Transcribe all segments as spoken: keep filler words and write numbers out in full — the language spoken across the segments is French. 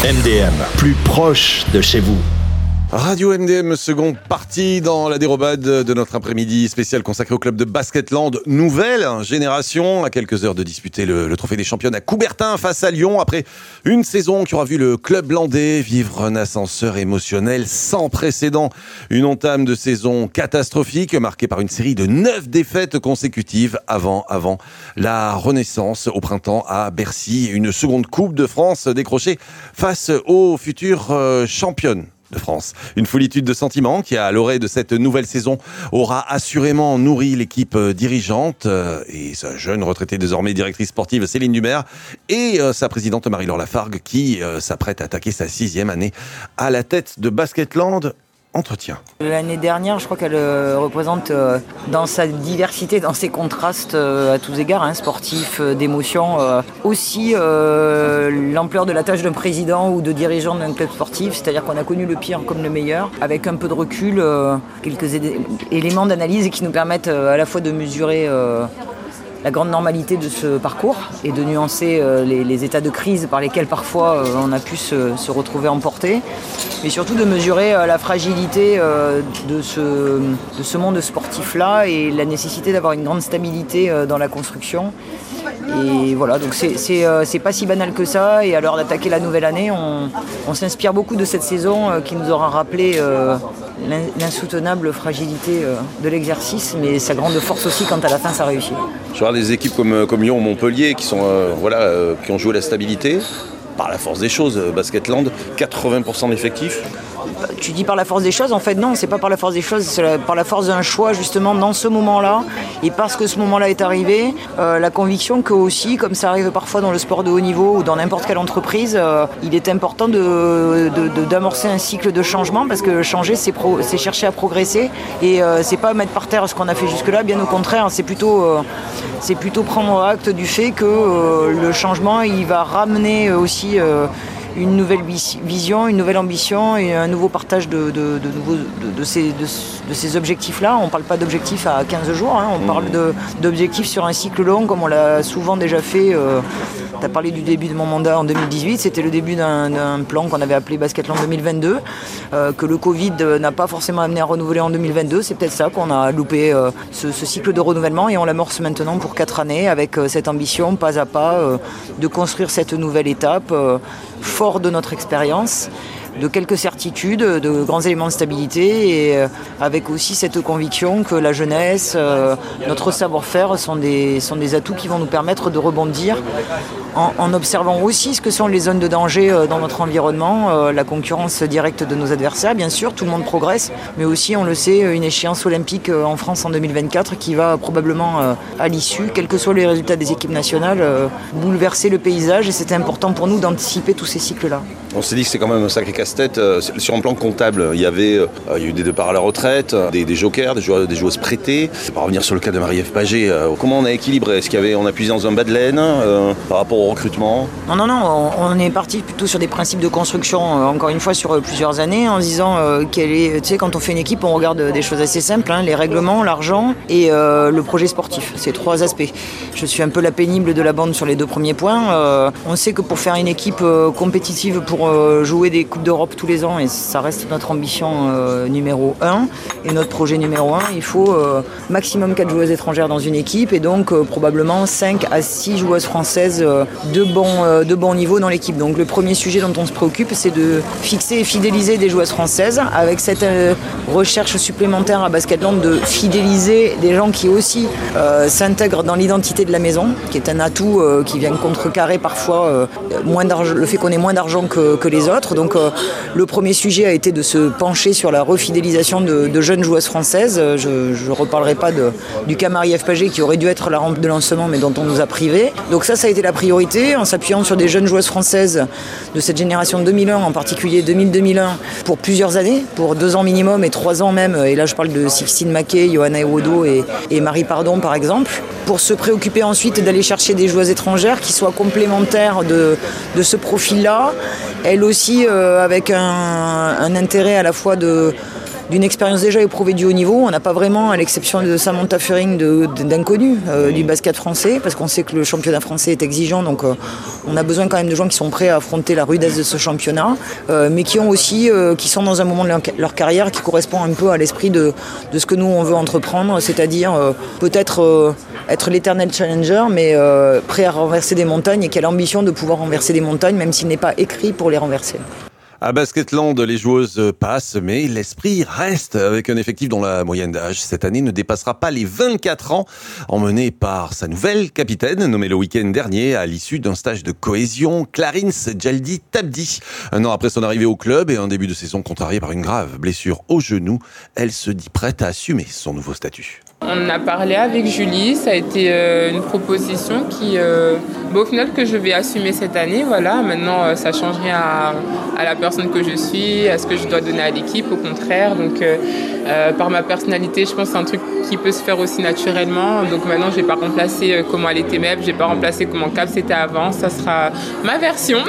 M D M, plus proche de chez vous. Radio M D M, seconde partie dans la dérobade de notre après-midi spécial consacré au club de Basketland. Nouvelle génération, à quelques heures de disputer le, le trophée des championnes à Coubertin face à Lyon, après une saison qui aura vu le club landais vivre un ascenseur émotionnel sans précédent. Une entame de saison catastrophique, marquée par une série de neuf défaites consécutives avant, avant la renaissance au printemps à Bercy. Une seconde Coupe de France décrochée face aux futures euh, championnes de France. Une foulitude de sentiments qui, à l'orée de cette nouvelle saison, aura assurément nourri l'équipe dirigeante et sa jeune retraitée désormais directrice sportive Céline Dumer et sa présidente Marie-Laure Lafargue qui s'apprête à attaquer sa sixième année à la tête de Basketland. Entretien. L'année dernière, je crois qu'elle euh, représente euh, dans sa diversité, dans ses contrastes euh, à tous égards, hein, sportifs, euh, d'émotions, euh, aussi euh, l'ampleur de la tâche d'un président ou de dirigeant d'un club sportif, c'est-à-dire qu'on a connu le pire comme le meilleur, avec un peu de recul, euh, quelques é- éléments d'analyse qui nous permettent euh, à la fois de mesurer euh, la grande normalité de ce parcours et de nuancer euh, les, les états de crise par lesquels parfois euh, on a pu se, se retrouver emporté, mais surtout de mesurer euh, la fragilité euh, de, ce, de ce monde sportif-là et la nécessité d'avoir une grande stabilité euh, dans la construction. Et voilà, donc c'est, c'est, euh, c'est pas si banal que ça, et à l'heure d'attaquer la nouvelle année, on, on s'inspire beaucoup de cette saison euh, qui nous aura rappelé euh, l'insoutenable fragilité euh, de l'exercice, mais sa grande force aussi quand à la fin ça réussit. Je vois des équipes comme, comme Lyon ou Montpellier qui, sont, euh, voilà, euh, qui ont joué la stabilité. Par la force des choses, Basketland, quatre-vingts pour cent d'effectifs. Tu dis par la force des choses, en fait non, c'est pas par la force des choses, c'est la, par la force d'un choix justement dans ce moment-là, et parce que ce moment-là est arrivé, euh, la conviction que aussi, comme ça arrive parfois dans le sport de haut niveau ou dans n'importe quelle entreprise, euh, il est important de, de, de, d'amorcer un cycle de changement, parce que changer c'est, pro, c'est chercher à progresser, et euh, c'est pas mettre par terre ce qu'on a fait jusque-là, bien au contraire, c'est plutôt, euh, c'est plutôt prendre acte du fait que euh, le changement il va ramener aussi euh, une nouvelle vision, une nouvelle ambition et un nouveau partage de, de, de, nouveaux, de, de, ces, de, de ces objectifs-là. On ne parle pas d'objectifs à quinze jours, hein, on parle de, d'objectifs sur un cycle long, comme on l'a souvent déjà fait. Euh, tu as parlé du début de mon mandat en deux mille dix-huit, c'était le début d'un, d'un plan qu'on avait appelé Basketland deux mille vingt-deux, euh, que le Covid n'a pas forcément amené à renouveler en deux mille vingt-deux. C'est peut-être ça qu'on a loupé, euh, ce, ce cycle de renouvellement, et on l'amorce maintenant pour quatre années avec euh, cette ambition, pas à pas, euh, de construire cette nouvelle étape, euh, fort de notre expérience, de quelques certitudes, de grands éléments de stabilité, et avec aussi cette conviction que la jeunesse, euh, notre savoir-faire sont des, sont des atouts qui vont nous permettre de rebondir en, en observant aussi ce que sont les zones de danger euh, dans notre environnement, euh, la concurrence directe de nos adversaires, bien sûr, tout le monde progresse, mais aussi, on le sait, une échéance olympique euh, en France en deux mille vingt-quatre qui va probablement, euh, à l'issue, quels que soient les résultats des équipes nationales, euh, bouleverser le paysage, et c'était important pour nous d'anticiper tous ces cycles-là. On s'est dit que c'est quand même un sacré casse-tête. Sur un plan comptable, il y avait euh, il y a eu des départs à la retraite, des, des jokers, des joueurs, des joueuses prêtées. Pour revenir sur le cas de Marie-Ève Pagé, euh, comment on a équilibré ? Est-ce qu'il y avait, on a puisé dans un bas de laine euh, par rapport au recrutement ? Non, non, non, on, on est parti plutôt sur des principes de construction, euh, encore une fois sur euh, plusieurs années, en se disant euh, quelle est, tu sais, quand on fait une équipe, on regarde des choses assez simples, hein, les règlements, l'argent et euh, le projet sportif. C'est trois aspects. Je suis un peu la pénible de la bande sur les deux premiers points. Euh, on sait que pour faire une équipe euh, compétitive, pour euh, jouer des Coupes d'Europe tous les ans, et ça reste notre ambition euh, numéro un et notre projet numéro un, il faut euh, maximum quatre joueuses étrangères dans une équipe, et donc euh, probablement cinq à six joueuses françaises euh, de, bon, euh, de bon niveau dans l'équipe. Donc le premier sujet dont on se préoccupe, c'est de fixer et fidéliser des joueuses françaises, avec cette euh, recherche supplémentaire à Basketland de fidéliser des gens qui aussi euh, s'intègrent dans l'identité de la maison, qui est un atout euh, qui vient contrecarrer parfois euh, moins d'argent, le fait qu'on ait moins d'argent que, que les autres. Donc euh, le premier sujet a été de se pencher sur la refidélisation de, de jeunes joueuses françaises. Je ne reparlerai pas de, du cas Marie-Ève Pagé qui aurait dû être la rampe de lancement, mais dont on nous a privés. Donc ça, ça a été la priorité, en s'appuyant sur des jeunes joueuses françaises de cette génération deux mille un, en particulier deux mille deux mille un, pour plusieurs années, pour deux ans minimum et trois ans même. Et là, je parle de Sixtine Mackay, Johanna Ewodo et, et Marie Pardon, par exemple. Pour se préoccuper ensuite d'aller chercher des joueuses étrangères qui soient complémentaires de, de ce profil-là, elles aussi euh, avec un, un intérêt à la fois de d'une expérience déjà éprouvée du haut niveau. On n'a pas vraiment, à l'exception de Samantha Feuring, de, de, d'inconnus euh, du basket français, parce qu'on sait que le championnat français est exigeant, donc euh, on a besoin quand même de gens qui sont prêts à affronter la rudesse de ce championnat, euh, mais qui ont aussi, euh, qui sont dans un moment de leur, leur carrière qui correspond un peu à l'esprit de, de ce que nous on veut entreprendre, c'est-à-dire euh, peut-être euh, être l'éternel challenger, mais euh, prêt à renverser des montagnes et qui a l'ambition de pouvoir renverser des montagnes, même s'il n'est pas écrit pour les renverser. À Basketland, les joueuses passent, mais l'esprit reste, avec un effectif dont la moyenne d'âge cette année ne dépassera pas les vingt-quatre ans, emmené par sa nouvelle capitaine, nommée le week-end dernier à l'issue d'un stage de cohésion, Clarence Jaldi Tabdi. Un an après son arrivée au club et un début de saison contrarié par une grave blessure au genou, elle se dit prête à assumer son nouveau statut. On a parlé avec Julie, ça a été euh, une proposition qui, euh, bah, au final, que je vais assumer cette année. Voilà, maintenant, euh, ça ne change rien à, à la personne que je suis, à ce que je dois donner à l'équipe, au contraire. Donc, euh, euh, par ma personnalité, je pense que c'est un truc qui peut se faire aussi naturellement. Donc maintenant, je ne vais pas remplacer euh, comment elle était Meb, je ne vais pas remplacer comment Cap c'était avant. Ça sera ma version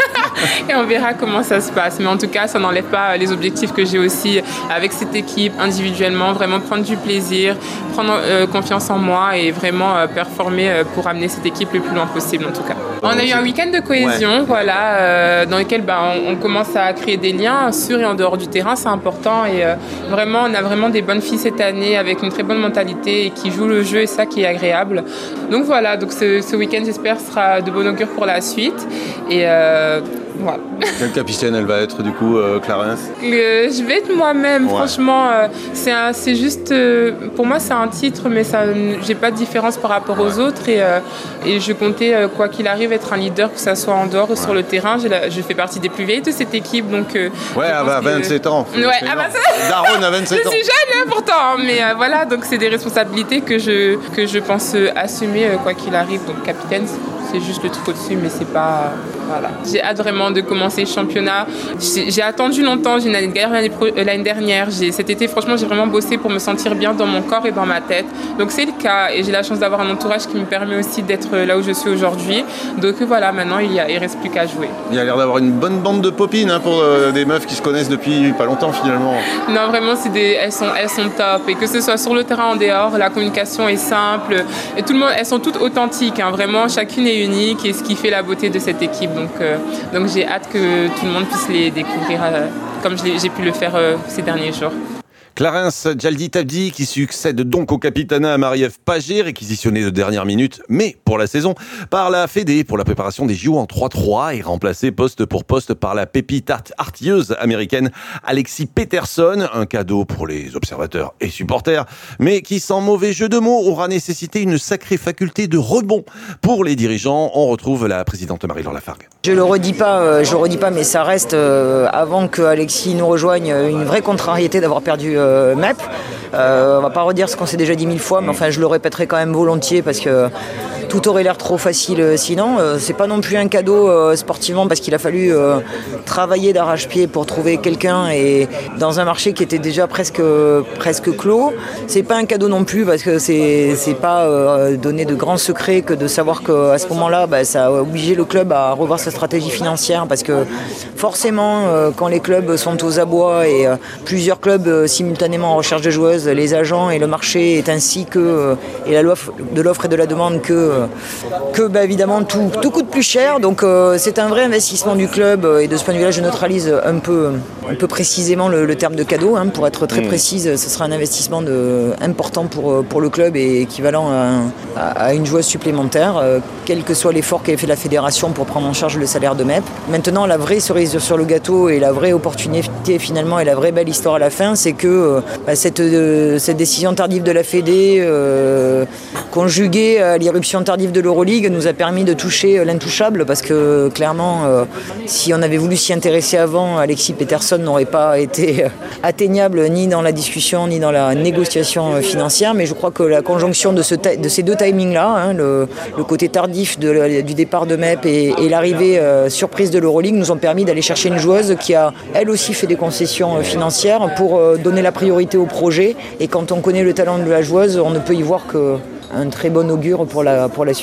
et on verra comment ça se passe. Mais en tout cas, ça n'enlève pas les objectifs que j'ai aussi avec cette équipe individuellement, vraiment prendre du plaisir, prendre euh, confiance en moi et vraiment euh, performer euh, pour amener cette équipe le plus loin possible en tout cas. On a eu un week-end de cohésion, ouais. voilà, euh, dans lequel bah, on, on commence à créer des liens sur et en dehors du terrain, c'est important et euh, vraiment on a vraiment des bonnes filles cette année avec une très bonne mentalité et qui jouent le jeu et ça qui est agréable. Donc voilà, donc ce, ce week-end j'espère sera de bon augure pour la suite et euh, voilà. Quelle capitaine elle va être du coup, euh, Clarence euh, Je vais être moi-même, ouais. franchement. Euh, c'est, un, c'est juste, euh, pour moi c'est un titre, mais ça, j'ai pas de différence par rapport aux ouais. autres et, euh, et je comptais euh, quoi qu'il arrive être un leader, que ça soit en dehors ou ouais. sur le terrain. La, je fais partie des plus vieilles de cette équipe, donc. Euh, ouais, elle a vingt-sept ans. Ouais, ah bah ça... Daron a vingt-sept ans. Je suis jeune hein, pourtant, mais euh, voilà, donc c'est des responsabilités que je que je pense euh, assumer euh, quoi qu'il arrive. Donc capitaine, c'est juste le truc au-dessus, mais c'est pas. Voilà. J'ai hâte vraiment de commencer le championnat. J'ai, j'ai attendu longtemps, j'ai une année de guerre l'année, pro, euh, l'année dernière. J'ai, cet été, franchement, j'ai vraiment bossé pour me sentir bien dans mon corps et dans ma tête. Donc c'est le cas et j'ai la chance d'avoir un entourage qui me permet aussi d'être là où je suis aujourd'hui. Donc voilà, maintenant il ne reste plus qu'à jouer. Il y a l'air d'avoir une bonne bande de popines hein, pour euh, des meufs qui se connaissent depuis pas longtemps finalement. Non, vraiment, c'est des, elles, sont, elles sont top. Et que ce soit sur le terrain, en dehors, la communication est simple. Et tout le monde, elles sont toutes authentiques. Hein, vraiment, chacune est unique et ce qui fait la beauté de cette équipe. Donc, euh, donc j'ai hâte que tout le monde puisse les découvrir euh, comme je j'ai pu le faire euh, ces derniers jours. Clarence Jaldi Tabdi qui succède donc au capitanat à Marie-Ève Paget, réquisitionné de dernière minute, mais pour la saison, par la Fédé pour la préparation des J O en trois trois et remplacé poste pour poste par la pépite art- artilleuse américaine Alexis Peterson, un cadeau pour les observateurs et supporters, mais qui sans mauvais jeu de mots aura nécessité une sacrée faculté de rebond pour les dirigeants. On retrouve la présidente Marie-Laure Lafargue. Je le redis pas, euh, je le redis pas, mais ça reste euh, avant que Alexis nous rejoigne une vraie contrariété d'avoir perdu euh, Mep. Euh, on va pas redire ce qu'on s'est déjà dit mille fois, mais enfin je le répéterai quand même volontiers parce que tout aurait l'air trop facile euh, sinon. Euh, c'est pas non plus un cadeau euh, sportivement parce qu'il a fallu euh, travailler d'arrache-pied pour trouver quelqu'un et dans un marché qui était déjà presque presque clos. C'est pas un cadeau non plus parce que c'est c'est pas euh, donner de grands secrets que de savoir qu'à ce moment-là, bah, ça a obligé le club à revoir sa stratégie financière parce que forcément, euh, quand les clubs sont aux abois et euh, plusieurs clubs euh, simultanément en recherche de joueuses, les agents et le marché est ainsi que euh, et la loi de l'offre et de la demande que euh, que bah, évidemment tout, tout coûte plus cher. Donc euh, c'est un vrai investissement du club euh, et de ce point de vue-là, je neutralise un peu un peu précisément le, le terme de cadeau. Hein, pour être très mmh. précise, ce sera un investissement de, important pour pour le club et équivalent à, à, à une joueuse supplémentaire, euh, quel que soit l'effort qu'avait fait la fédération pour prendre en charge le salaire de Mep. Maintenant, la vraie cerise sur le gâteau et la vraie opportunité finalement et la vraie belle histoire à la fin, c'est que euh, bah, cette, euh, cette décision tardive de la Fédé, euh, conjuguée à l'irruption tardive de l'Euroleague, nous a permis de toucher l'intouchable parce que clairement, euh, si on avait voulu s'y intéresser avant, Alexis Peterson n'aurait pas été atteignable ni dans la discussion ni dans la négociation financière. Mais je crois que la conjonction de, ce ta- de ces deux timings-là, hein, le, le côté tardif de, du départ de Mep et, et l'arrivée euh, surprise de l'Euroleague nous ont permis d'aller chercher une joueuse qui a elle aussi fait des concessions financières pour euh, donner la priorité au projet. Et quand on connaît le talent de la joueuse, on ne peut y voir qu'un très bon augure pour la, pour la suite.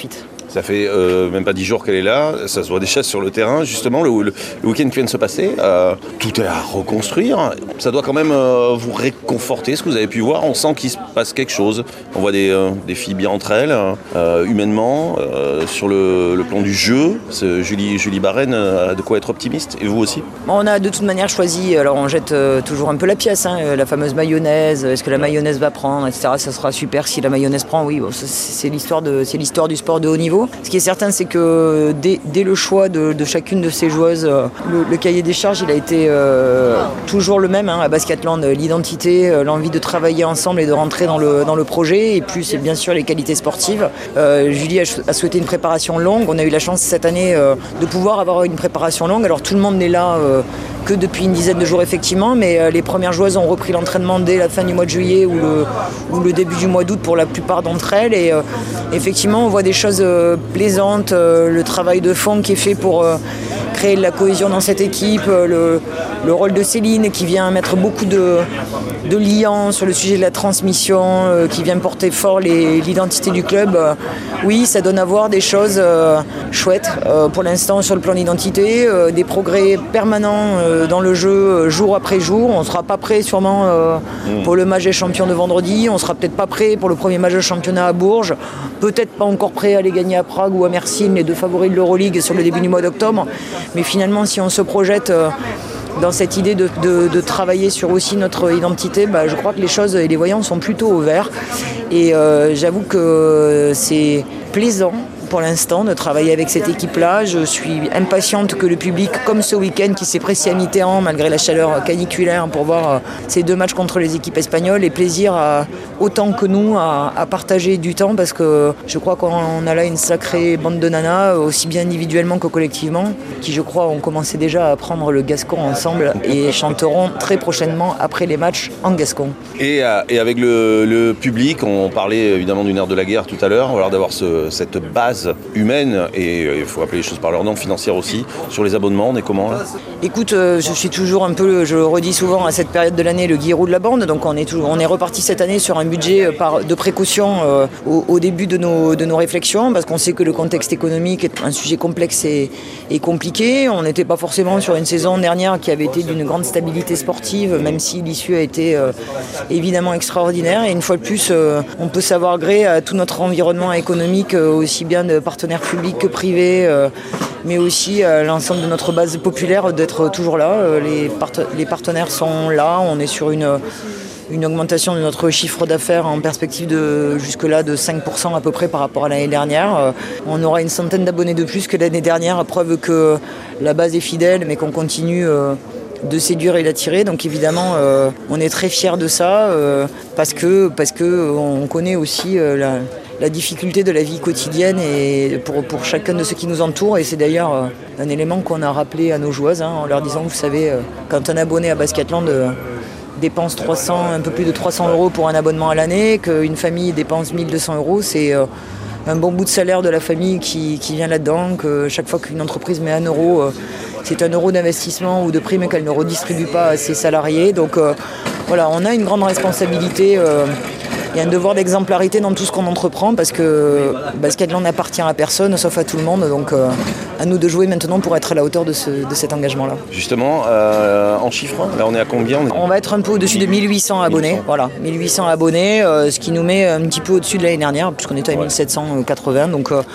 Ça fait euh, même pas dix jours qu'elle est là, ça se voit déjà sur le terrain. Justement, le, le, le week-end qui vient de se passer, euh, tout est à reconstruire. Ça doit quand même euh, vous réconforter, ce que vous avez pu voir. On sent qu'il se passe quelque chose. On voit des, euh, des filles bien entre elles, euh, humainement, euh, sur le, le plan du jeu. Ce, Julie, Julie Barène a de quoi être optimiste, et vous aussi. On a de toute manière choisi, alors on jette euh, toujours un peu la pièce, hein, la fameuse mayonnaise, est-ce que la mayonnaise va prendre, et cetera. Ça sera super si la mayonnaise prend, oui, bon, c'est, c'est, l'histoire de, c'est l'histoire du sport de haut niveau. Ce qui est certain, c'est que dès, dès le choix de, de chacune de ces joueuses, le, le cahier des charges, il a été euh, toujours le même, hein, à Basketland, l'identité, euh, l'envie de travailler ensemble et de rentrer dans le, dans le projet, et puis c'est bien sûr les qualités sportives. Euh, Julie a, a souhaité une préparation longue, on a eu la chance cette année euh, de pouvoir avoir une préparation longue, alors tout le monde n'est là euh, que depuis une dizaine de jours effectivement, mais euh, les premières joueuses ont repris l'entraînement dès la fin du mois de juillet ou le, ou le début du mois d'août pour la plupart d'entre elles, et euh, effectivement on voit des choses euh, plaisantes, euh, le travail de fond qui est fait pour euh, créer de la cohésion dans cette équipe, euh, le, le rôle de Céline qui vient mettre beaucoup de, de liens sur le sujet de la transmission, euh, qui vient porter fort les, l'identité du club. Euh, oui, ça donne à voir des choses euh, chouettes euh, pour l'instant sur le plan d'identité, euh, des progrès permanents euh, dans le jeu euh, jour après jour. On ne sera pas prêt sûrement euh, pour le match des champions de vendredi, on ne sera peut-être pas prêt pour le premier match de championnat à Bourges, peut-être pas encore prêt à aller gagner à Prague ou à Mersin, les deux favoris de l'Euroleague sur le début du mois d'octobre. Mais finalement, si on se projette euh, dans cette idée de, de, de travailler sur aussi notre identité, bah, je crois que les choses et les voyants sont plutôt au vert. Et euh, j'avoue que c'est plaisant pour l'instant de travailler avec cette équipe-là. Je suis impatiente que le public, comme ce week-end qui s'est précipité en malgré la chaleur caniculaire pour voir euh, ces deux matchs contre les équipes espagnoles, ait plaisir à, autant que nous à, à partager du temps, parce que je crois qu'on a là une sacrée bande de nanas, aussi bien individuellement que collectivement, qui je crois ont commencé déjà à apprendre le gascon ensemble et chanteront très prochainement après les matchs en gascon. Et, euh, et avec le, le public, on parlait évidemment du nerf de la guerre tout à l'heure, on va avoir d'avoir ce, cette base humaine et il faut appeler les choses par leur nom, financière aussi, sur les abonnements. On est comment là ? Écoute, euh, je suis toujours un peu, je le redis souvent à cette période de l'année, le guirou de la bande, donc on est, toujours, on est reparti cette année sur un budget par, de précaution euh, au, au début de nos, de nos réflexions, parce qu'on sait que le contexte économique est un sujet complexe et, et compliqué. On n'était pas forcément sur une saison dernière qui avait été d'une grande stabilité sportive, même si l'issue a été euh, évidemment extraordinaire, et une fois de plus, euh, on peut savoir gré à tout notre environnement économique, euh, aussi bien de partenaires publics que privés, euh, mais aussi à l'ensemble de notre base populaire d'être toujours là. Euh, les, part- les partenaires sont là, on est sur une, une augmentation de notre chiffre d'affaires en perspective de jusque-là de cinq pour cent à peu près par rapport à l'année dernière. Euh, on aura une centaine d'abonnés de plus que l'année dernière, preuve que la base est fidèle, mais qu'on continue euh, de séduire et d'attirer. Donc évidemment, euh, on est très fiers de ça, euh, parce que parce que on connaît aussi euh, la la difficulté de la vie quotidienne et pour, pour chacun de ceux qui nous entourent, et c'est d'ailleurs euh, un élément qu'on a rappelé à nos joueuses, hein, en leur disant, vous savez, euh, quand un abonné à Basketland euh, dépense trois cents, un peu plus de trois cents euros pour un abonnement à l'année, qu'une famille dépense mille deux cents euros, c'est euh, un bon bout de salaire de la famille qui, qui vient là-dedans, que chaque fois qu'une entreprise met un euro, euh, c'est un euro d'investissement ou de prime qu'elle ne redistribue pas à ses salariés. Donc euh, voilà, on a une grande responsabilité. Euh, Il y a un devoir d'exemplarité dans tout ce qu'on entreprend, parce que Basketland n'appartient à personne sauf à tout le monde, donc euh, à nous de jouer maintenant pour être à la hauteur de, ce, de cet engagement-là. Justement, euh, en chiffres, là on est à combien ? on, est... on va être un peu au-dessus de mille huit cents abonnés, mille huit cents. Voilà, mille huit cents abonnés, euh, ce qui nous met un petit peu au-dessus de l'année dernière, puisqu'on était à ouais. mille sept cent quatre-vingts, donc euh,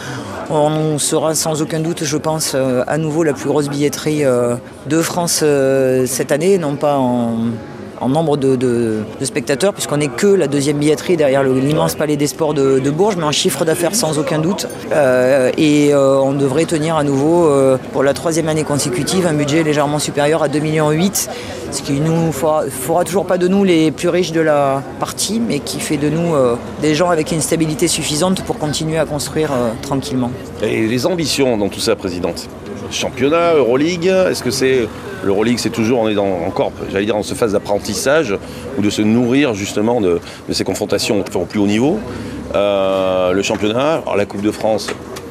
on sera sans aucun doute, je pense, euh, à nouveau la plus grosse billetterie euh, de France euh, cette année, non pas en... en nombre de, de, de spectateurs, puisqu'on n'est que la deuxième billetterie derrière le, l'immense palais des sports de, de Bourges, mais en chiffre d'affaires sans aucun doute. Euh, et euh, on devrait tenir à nouveau, euh, pour la troisième année consécutive, un budget légèrement supérieur à deux virgule huit millions, ce qui ne fera, fera toujours pas de nous les plus riches de la partie, mais qui fait de nous euh, des gens avec une stabilité suffisante pour continuer à construire euh, tranquillement. Et les ambitions dans tout ça, Présidente ? Championnat, Euroleague, est-ce que c'est... L'Euroleague, c'est toujours, on est dans, encore, j'allais dire, dans cette phase d'apprentissage, ou de se nourrir justement de, de ces confrontations au plus haut niveau. Euh, le championnat, alors la Coupe de France,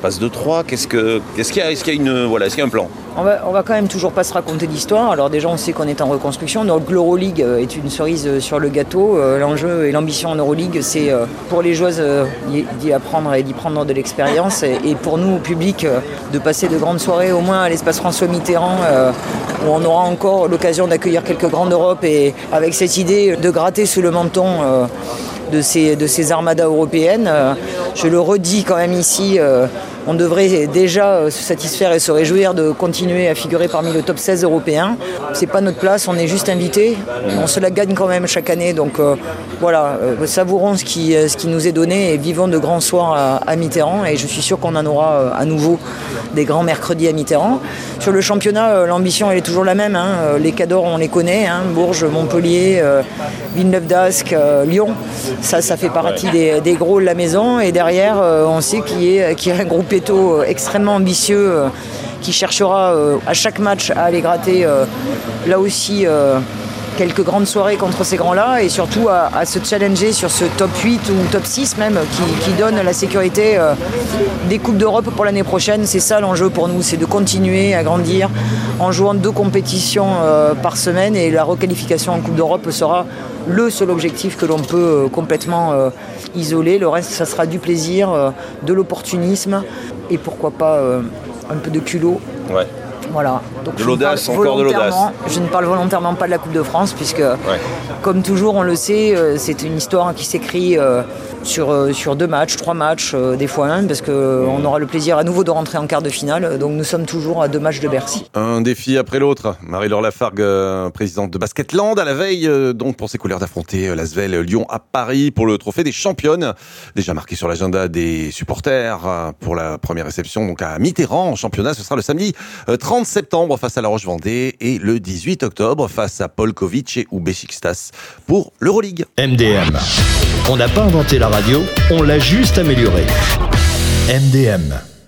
passe de trois. Qu'est-ce que, qu'est-ce qu'il y a, est-ce qu'il y a une, voilà, est-ce qu'il y a un plan? On va, on va quand même toujours pas se raconter d'histoire. Alors déjà, on sait qu'on est en reconstruction. Donc l'Euroleague est une cerise sur le gâteau. Euh, l'enjeu et l'ambition en Euroleague, c'est euh, pour les joueuses euh, d'y apprendre et d'y prendre de l'expérience. Et, et pour nous, au public, euh, de passer de grandes soirées, au moins à l'espace François Mitterrand, euh, où on aura encore l'occasion d'accueillir quelques grandes d'Europe. Et avec cette idée de gratter sous le menton euh, de, ces, de ces armadas européennes, euh, je le redis quand même ici, euh, on devrait déjà se satisfaire et se réjouir de continuer à figurer parmi le top seize européen. C'est pas notre place, on est juste invité. On se la gagne quand même chaque année. Donc euh, voilà, euh, savourons ce qui, ce qui nous est donné et vivons de grands soirs à, à Mitterrand. Et je suis sûr qu'on en aura euh, à nouveau des grands mercredis à Mitterrand. Sur le championnat, euh, l'ambition elle est toujours la même. Hein. Les cadors, on les connaît. Hein. Bourges, Montpellier, euh, Villeneuve d'Ascq, euh, Lyon. Ça, ça fait partie des, des gros de la maison. Et derrière, euh, on sait qu'il y, a, qu'il y a un groupe Péto extrêmement ambitieux euh, qui cherchera euh, à chaque match à aller gratter euh, là aussi euh, quelques grandes soirées contre ces grands-là et surtout à, à se challenger sur ce top huit ou top six même qui, qui donne la sécurité euh, des Coupes d'Europe pour l'année prochaine. C'est ça l'enjeu pour nous, c'est de continuer à grandir en jouant deux compétitions euh, par semaine et la requalification en Coupe d'Europe sera le seul objectif que l'on peut euh, complètement euh, isoler. Le reste, ça sera du plaisir, euh, de l'opportunisme et pourquoi pas euh, un peu de culot. Ouais. Voilà. Donc, de l'audace, encore de l'audace. Je ne parle volontairement pas de la Coupe de France puisque, ouais. Comme toujours, on le sait, euh, c'est une histoire qui s'écrit euh, sur, euh, sur deux matchs, trois matchs, euh, des fois un, parce qu'on aura le plaisir à nouveau de rentrer en quart de finale. Donc nous sommes toujours à deux matchs de Bercy. Un défi après l'autre. Marie-Laure Lafargue, euh, présidente de Basketland, à la veille euh, donc pour ses couleurs d'affronter euh, l'Asvel Lyon à Paris pour le trophée des championnes. Déjà marqué sur l'agenda des supporters euh, pour la première réception donc à Mitterrand en championnat. Ce sera le samedi euh, trente septembre face à La Roche-Vendée et le dix-huit octobre face à Polkovic et Besiktas pour l'Euroleague. M D M. On n'a pas inventé la radio, on l'a juste améliorée. M D M.